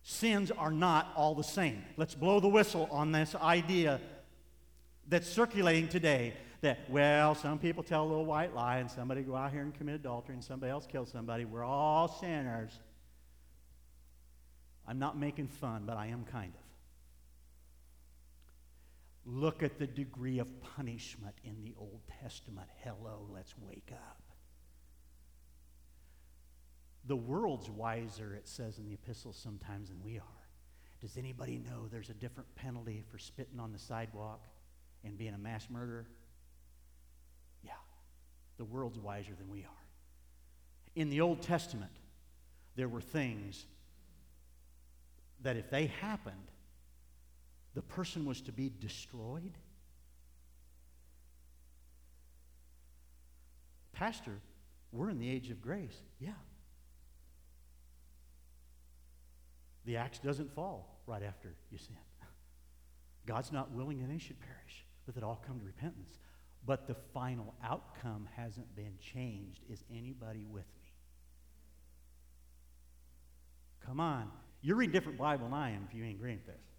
Sins are not all the same. Let's blow the whistle on this idea that's circulating today that, well, some people tell a little white lie and somebody go out here and commit adultery and somebody else kills somebody. We're all sinners. I'm not making fun, but I am kind of. Look at the degree of punishment in the Old Testament. Hello, let's wake up. The world's wiser, it says in the epistles sometimes, than we are. Does anybody know there's a different penalty for spitting on the sidewalk and being a mass murderer? Yeah, the world's wiser than we are. In the Old Testament, there were things that if they happened, the person was to be destroyed. Pastor, we're in the age of grace. Yeah. The axe doesn't fall right after you sin. God's not willing that any should perish, but that all come to repentance. But the final outcome hasn't been changed. Is anybody with me? Come on. You're reading a different Bible than I am if you ain't agreeing with this.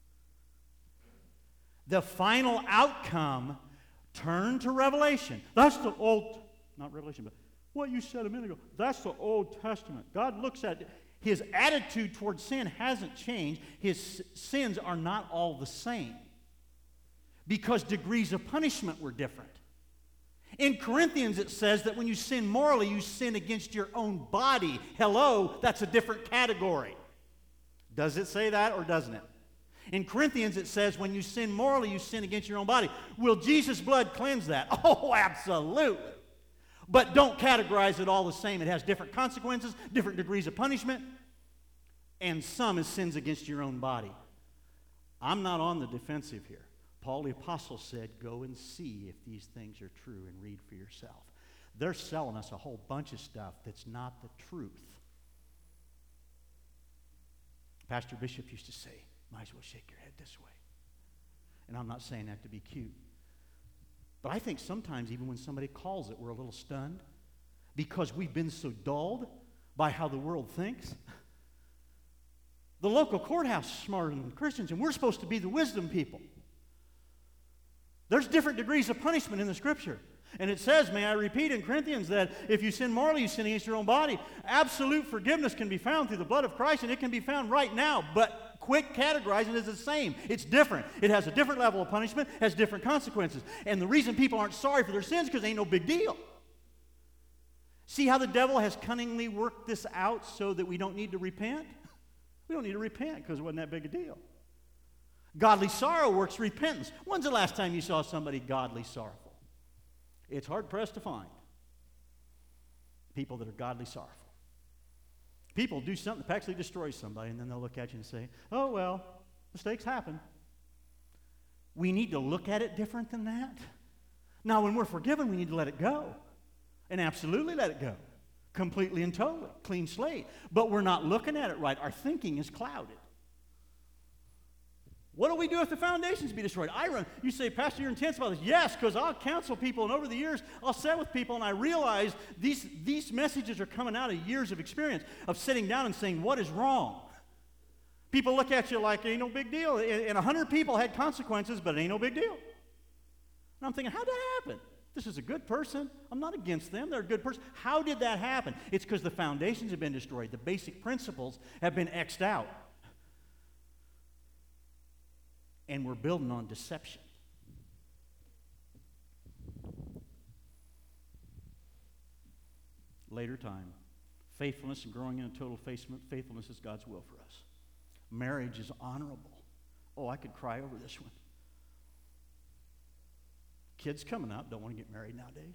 The final outcome, turn to Revelation. That's the old, not Revelation, but what you said a minute ago. That's the Old Testament. God looks at his attitude towards sin hasn't changed. His sins are not all the same because degrees of punishment were different. In Corinthians, it says that when you sin morally, you sin against your own body. Hello, that's a different category. Does it say that or doesn't it? In Corinthians, it says when you sin morally, you sin against your own body. Will Jesus' blood cleanse that? Oh, absolutely. But don't categorize it all the same. It has different consequences, different degrees of punishment, and some is sins against your own body. I'm not on the defensive here. Paul the Apostle said, go and see if these things are true and read for yourself. They're selling us a whole bunch of stuff that's not the truth. Pastor Bishop used to say, might as well shake your head this way. And I'm not saying that to be cute. But I think sometimes even when somebody calls it, we're a little stunned because we've been so dulled by how the world thinks. The local courthouse is smarter than Christians, and we're supposed to be the wisdom people. There's different degrees of punishment in the Scripture. And it says, may I repeat in Corinthians, that if you sin morally, you sin against your own body. Absolute forgiveness can be found through the blood of Christ, and it can be found right now. But quit categorizing it as the same. It's different. It has a different level of punishment, has different consequences. And the reason people aren't sorry for their sins is because it ain't no big deal. See how the devil has cunningly worked this out so that we don't need to repent? We don't need to repent because it wasn't that big a deal. Godly sorrow works repentance. When's the last time you saw somebody godly sorrowful? It's hard-pressed to find people that are godly sorrowful. People do something that actually destroys somebody, and then they'll look at you and say, oh, well, mistakes happen. We need to look at it different than that. Now, when we're forgiven, we need to let it go. And absolutely let it go. Completely and totally. Clean slate. But we're not looking at it right. Our thinking is clouded. What do we do if the foundations be destroyed? You say, Pastor, you're intense about this. Yes, because I'll counsel people, and over the years, I'll sit with people, and I realize these messages are coming out of years of experience of sitting down and saying, what is wrong? People look at you like it ain't no big deal. And 100 people had consequences, but it ain't no big deal. And I'm thinking, how'd that happen? This is a good person. I'm not against them. They're a good person. How did that happen? It's because the foundations have been destroyed. The basic principles have been X'd out. And we're building on deception. Later time. Faithfulness and growing in total faithfulness is God's will for us. Marriage is honorable. Oh, I could cry over this one. Kids coming up don't want to get married nowadays.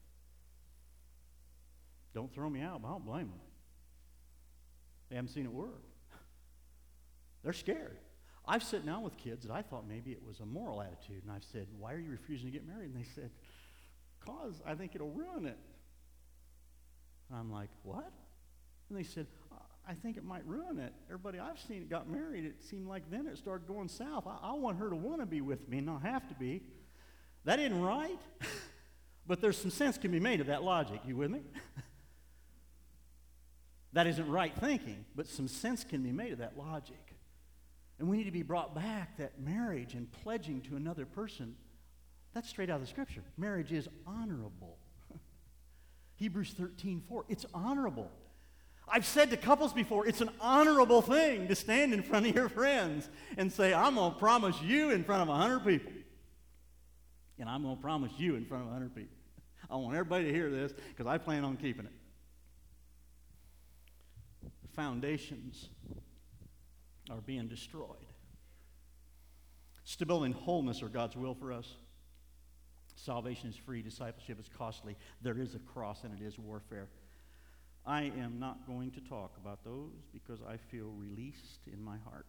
Don't throw me out, but I don't blame them. They haven't seen it work. They're scared. I've sat down with kids that I thought maybe it was a moral attitude, and I've said, why are you refusing to get married? And they said, because I think it'll ruin it. And I'm like, what? And they said, I think it might ruin it. Everybody I've seen that got married, it seemed like then it started going south. I want her to want to be with me, not have to be. That isn't right. But there's some sense can be made of that logic. You with me? That isn't right thinking, but some sense can be made of that logic. And we need to be brought back that marriage and pledging to another person, that's straight out of the Scripture. Marriage is honorable. Hebrews 13:4, it's honorable. I've said to couples before, it's an honorable thing to stand in front of your friends and say, I'm going to promise you in front of 100 people. And I'm going to promise you in front of 100 people. I want everybody to hear this because I plan on keeping it. The foundations are being destroyed. Stability and wholeness are God's will for us. Salvation is free. Discipleship is costly. There is a cross and it is warfare. I am not going to talk about those because I feel released in my heart.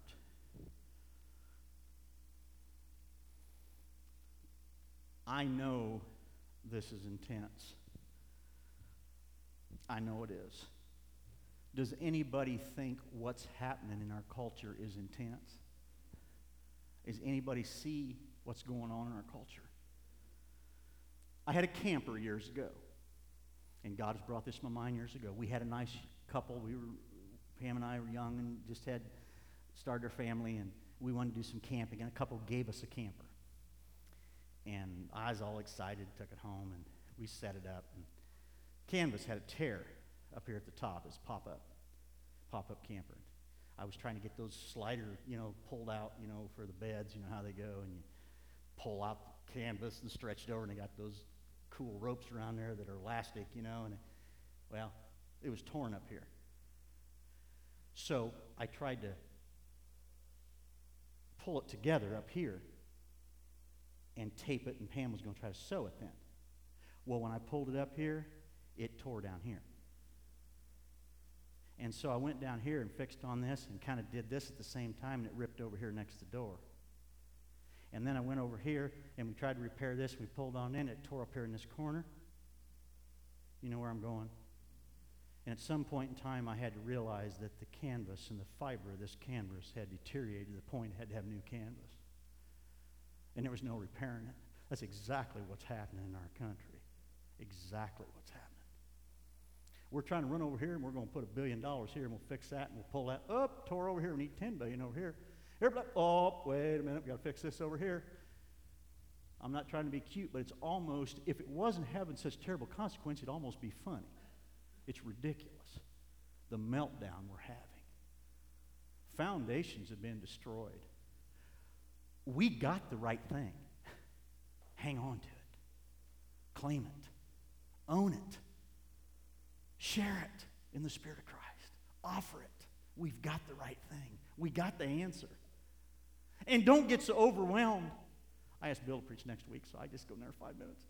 I know this is intense. I know it is. Does anybody think what's happening in our culture is intense? Does anybody see what's going on in our culture? I had a camper years ago. And God has brought this to my mind years ago. We had a nice couple. Pam and I were young and just had started our family, and we wanted to do some camping, and a couple gave us a camper. And I was all excited, took it home, and we set it up. And canvas had a tear up here at the top. It's pop-up camper. I was trying to get those slider, pulled out, for the beds, how they go, and you pull out the canvas and stretch it over, and they got those cool ropes around there that are elastic, and it was torn up here. So I tried to pull it together up here and tape it, and Pam was going to try to sew it then. Well, when I pulled it up here, it tore down here. And so I went down here and fixed on this and kind of did this at the same time, and it ripped over here next to the door. And then I went over here, and we tried to repair this. We pulled on in. It tore up here in this corner. You know where I'm going? And at some point in time, I had to realize that the canvas and the fiber of this canvas had deteriorated to the point it had to have new canvas. And there was no repairing it. That's exactly what's happening in our country. Exactly what's happening. We're trying to run over here, and we're going to put $1 billion here, and we'll fix that, and we'll pull that up, tore over here. We need $10 billion over here. Everybody, wait a minute, we got to fix this over here. I'm not trying to be cute, but it's almost, if it wasn't having such terrible consequence, it'd almost be funny. It's ridiculous, the meltdown we're having. Foundations have been destroyed. We got the right thing. Hang on to it. Claim it. Own it. Share it in the Spirit of Christ. Offer it. We've got the right thing. We got the answer. And don't get so overwhelmed. I asked Bill to preach next week, so I just go in there 5 minutes.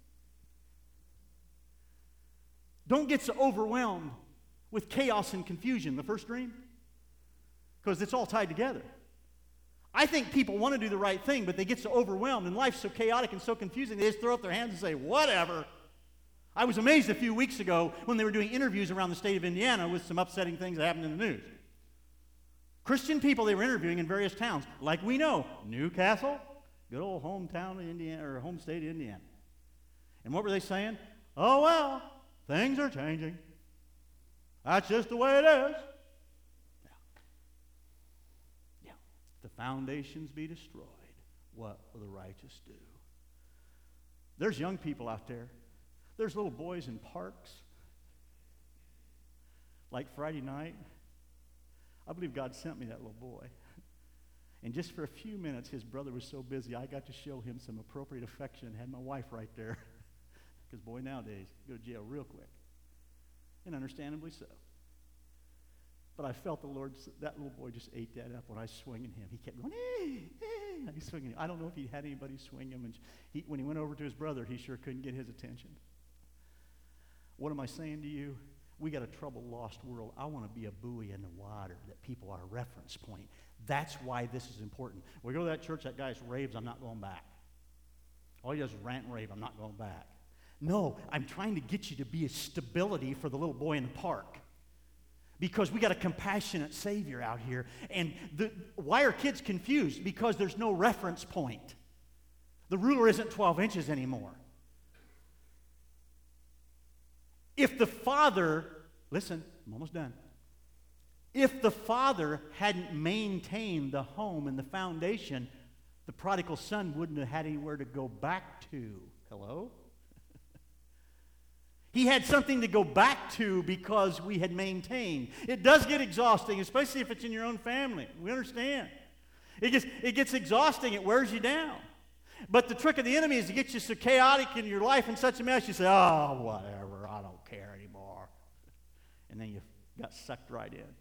Don't get so overwhelmed with chaos and confusion, the first dream, because it's all tied together. I think people want to do the right thing, but they get so overwhelmed, and life's so chaotic and so confusing, they just throw up their hands and say, whatever. I was amazed a few weeks ago when they were doing interviews around the state of Indiana with some upsetting things that happened in the news. Christian people they were interviewing in various towns, like we know, Newcastle, good old hometown of Indiana, or home state of Indiana. And what were they saying? Oh, well, things are changing. That's just the way it is. Yeah. If the foundations be destroyed, what will the righteous do? There's young people out there. There's little boys in parks. Like Friday night, I believe God sent me that little boy. And just for a few minutes, his brother was so busy, I got to show him some appropriate affection and had my wife right there. Because boy, nowadays, go to jail real quick. And understandably so. But I felt the Lord, that little boy just ate that up when I was swinging him. He kept going, hey, hey. I was swinging him. I don't know if he had anybody swing him. And when he went over to his brother, he sure couldn't get his attention. What am I saying to you? We got a troubled, lost world. I want to be a buoy in the water, that people are a reference point. That's why this is important. We go to that church, that guy raves, I'm not going back. All he does is rant and rave, I'm not going back. No, I'm trying to get you to be a stability for the little boy in the park. Because we got a compassionate Savior out here. And why are kids confused? Because there's no reference point. The ruler isn't 12 inches anymore. If the father, listen, I'm almost done. If the father hadn't maintained the home and the foundation, the prodigal son wouldn't have had anywhere to go back to. Hello? He had something to go back to because we had maintained. It does get exhausting, especially if it's in your own family. We understand. It gets exhausting. It wears you down. But the trick of the enemy is to get you so chaotic in your life and such a mess, you say, oh, whatever, I don't care anymore. And then you got sucked right in.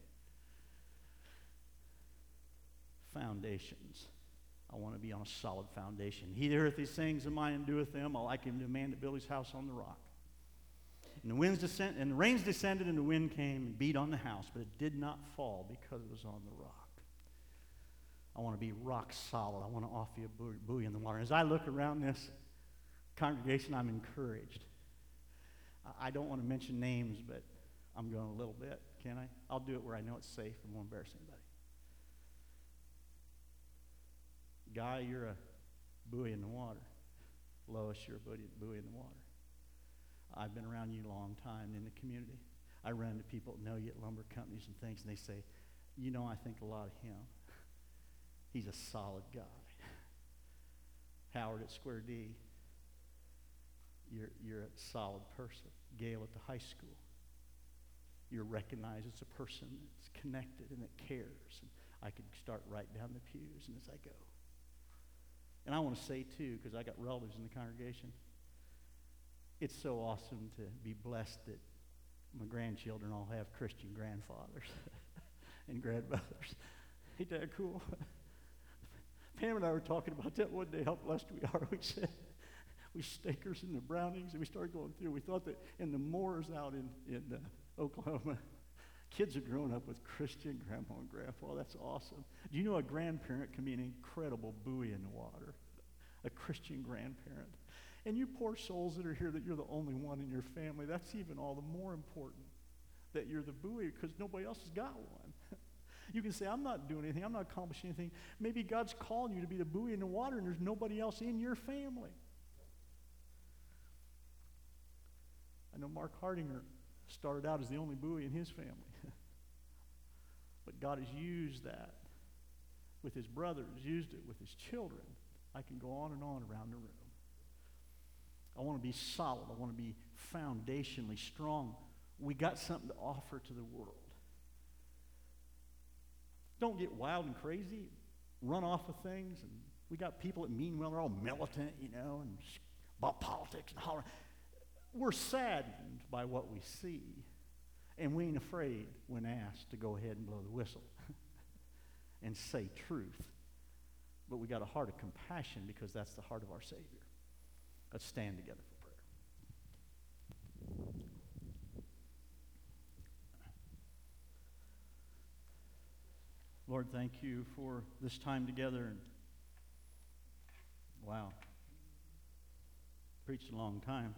Foundations. I want to be on a solid foundation. He that heareth these things of mine and doeth them, I like him to a man that built his house on the rock. And the rains descended, and the wind came and beat on the house, but it did not fall because it was on the rock. I want to be rock solid. I want to offer you a buoy in the water. As I look around this congregation, I'm encouraged. I don't want to mention names, but I'm going a little bit, can I? I'll do it where I know it's safe and won't embarrass anybody. Guy, you're a buoy in the water. Lois, you're a buoy in the water. I've been around you a long time in the community. I run into people that know you at lumber companies and things, and they say, you know, I think a lot of him. He's a solid guy. Howard at Square D, you're a solid person. Gail at the high school, you're recognized as a person that's connected and that cares. And I could start right down the pews and as I go. And I want to say, too, because I got relatives in the congregation, it's so awesome to be blessed that my grandchildren all have Christian grandfathers and grandmothers. Ain't that cool? Pam and I were talking about that one day, how blessed we are. We said, we stakers and the Brownings, and we started going through. We thought that in the Moors out in Oklahoma, kids are growing up with Christian grandma and grandpa. That's awesome. Do you know a grandparent can be an incredible buoy in the water? A Christian grandparent. And you poor souls that are here, that you're the only one in your family, that's even all the more important, that you're the buoy, because nobody else has got one. You can say, I'm not doing anything, I'm not accomplishing anything. Maybe God's calling you to be the buoy in the water, and there's nobody else in your family. I know Mark Hardinger started out as the only buoy in his family. But God has used that with his brothers, used it with his children. I can go on and on around the room. I want to be solid. I want to be foundationally strong. We got something to offer to the world. Don't get wild and crazy, run off of things. And we got people that mean well, they're all militant, you know, and about politics and hollering. We're saddened by what we see, and we ain't afraid when asked to go ahead and blow the whistle and say truth. But we got a heart of compassion because that's the heart of our Savior. Let's stand together for prayer. Lord, thank you for this time together. And wow, preached a long time.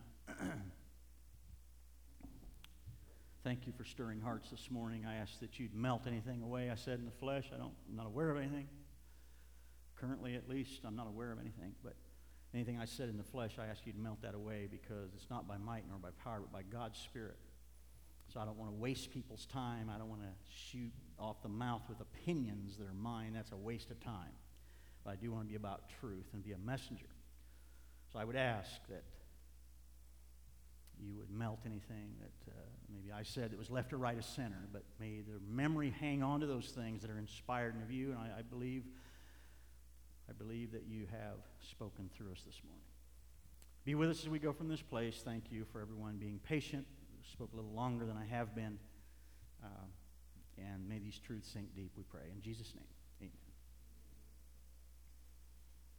Thank you for stirring hearts this morning. I ask that you'd melt anything away I said in the flesh. I'm not aware of anything. Currently, at least, I'm not aware of anything. But anything I said in the flesh, I ask you to melt that away, because it's not by might nor by power, but by God's Spirit. So I don't want to waste people's time. I don't want to shoot off the mouth with opinions that are mine. That's a waste of time. But I do want to be about truth and be a messenger. So I would ask that you would melt anything that maybe I said that was left or right of center, but may the memory hang on to those things that are inspired of you, and I believe that you have spoken through us this morning. Be with us as we go from this place. Thank you for everyone being patient. Spoke a little longer than I have been. And may these truths sink deep, we pray. In Jesus' name.